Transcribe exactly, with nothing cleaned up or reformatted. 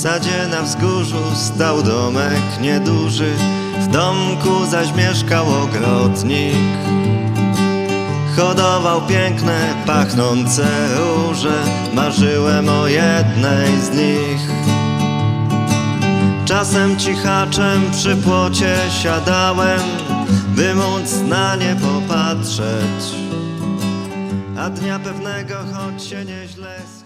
sadzie na wzgórzu stał domek nieduży, w domku zaś mieszkał ogrodnik. Hodował piękne, pachnące róże, marzyłem o jednej z nich. Czasem cichaczem przy płocie siadałem, by móc na nie popatrzeć, a dnia pewnego, choć się nieźle